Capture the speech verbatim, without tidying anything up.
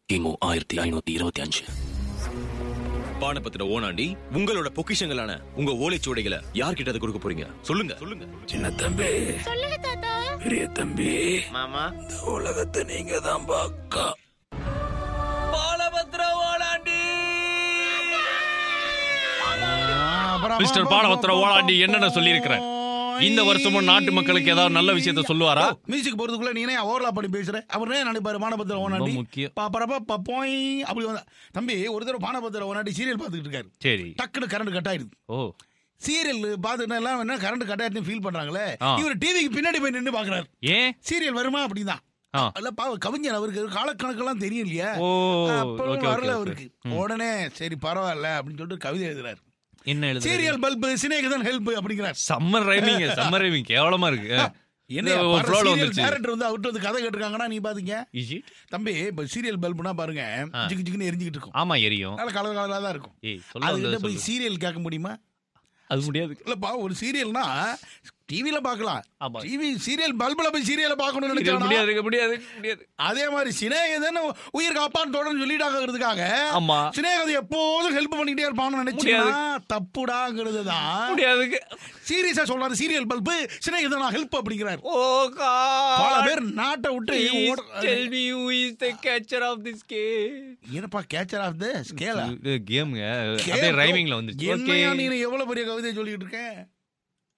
கிமு ஆயிரத்தி ஐநூத்தி இருபத்தி அஞ்சு. பானபத்திர ஓனாண்டி உங்களோட பொக்கிஷங்களான உங்க ஓலைச்சுவடைகளை யார்கிட்ட அதை கொடுக்க போறீங்க? சொல்லுங்க சொல்லுங்க. சின்ன தம்பி. சொல்லுங்க தாத்தா. பெரிய தம்பி. மாமா. இந்த உலகத்தை நீங்க தான் பாக்கா. பாலபத்திர ஓனாண்டி. மிஸ்டர் பாலபத்திர ஓனாண்டி என்னென்ன சொல்லி இருக்கிறேன்? இந்த வருஷமும் நாட்டு மக்களுக்கு ஏதாவது நல்ல விஷயத்த சொல்லுவாரா? மியூசிக் போறதுக்குள்ள நீனே ஓவர்லா பண்ணி பேசுற. அவர் என்ன நினைப்பாரு? பானபத்திர ஓனாண்டி முக்கியம். பாப்பறப்ப போய் அப்படி வந்தா தம்பி ஒரு தடவை பானபத்திர ஓனாண்டி சீரியல் பார்த்துட்டு இருக்காரு. சரி. டக்குனு கரண்ட் கட் ஆயிடுது. ஓ சீரியல் பார்த்துட்டு எல்லாம் என்ன கரண்ட் கட் ஆயிடுன்னு ஃபீல் பண்றாங்களே. இவர் டிவிக்கு பின்னாடி போய் நின்று பாக்குறாரு. ஏன் சீரியல் வருமா அப்படிதான். அல்ல பாவ கவிஞர் அவருக்கு காலக்கணக்கெல்லாம் தெரியும் இல்லையா? வரல அவருக்கு. உடனே சரி பரவாயில்ல அப்படின்னு சொல்லிட்டு கவிதை எழுதுறாரு. என்ன எழுது? சீரியல் பல்ப் சினேகிதன் ஹெல்ப் அப்படிங்கிறார். சம்மர் ரைமிங் சம்மர் ரைமிங் கேவலமா இருக்கு. என்ன டேரக்டர் வந்து அவர்கிட்ட வந்து கதை கேட்டிருக்காங்கன்னா நீ பாத்தீங்க தம்பி. இப்ப சீரியல் பல்ப்னா பாருங்க ஜிக்கு ஜிக்குன்னு எரிஞ்சுக்கிட்டு இருக்கும். ஆமா எரியும். நல்ல கலர் கலரா தான் இருக்கும். அதுகிட்ட போய் சீரியல் கேட்க முடியுமா? அது முடியாது. இல்லப்பா ஒரு சீரியல்னா டிவில பாக்கலாம். டிவி சீரியல் பல்புல போய் சீரியலை பார்க்கணும்னு நினைச்சா முடியாது முடியாது முடியாது. அதே மாதிரி சினேகதன் உயிர் காப்பான்னு தொடர்ந்து சொல்லிட்டாங்கிறதுக்காக சினேகதை எப்போதும் ஹெல்ப் பண்ணிக்கிட்டே இருப்பான்னு நினைச்சீங்கன்னா தப்புடாங்கிறது தான். முடியாது. சீரியஸா சொல்றாரு. சீரியல் பல்பு சினேகதன் ஹெல்ப் அப்படிங்கிறாரு. Oh God. பல பேர் நாட்டை விட்டு tell me who is the catcher of this game. என்னப்பா கேச்சர் ஆஃப் தி ஸ்கேல் கேம்ங்க. அதே ரைமிங்ல வந்துச்சு. ஓகே நீ எவ்வளவு பெரிய கவிதை சொல்லிட்டு இருக்க?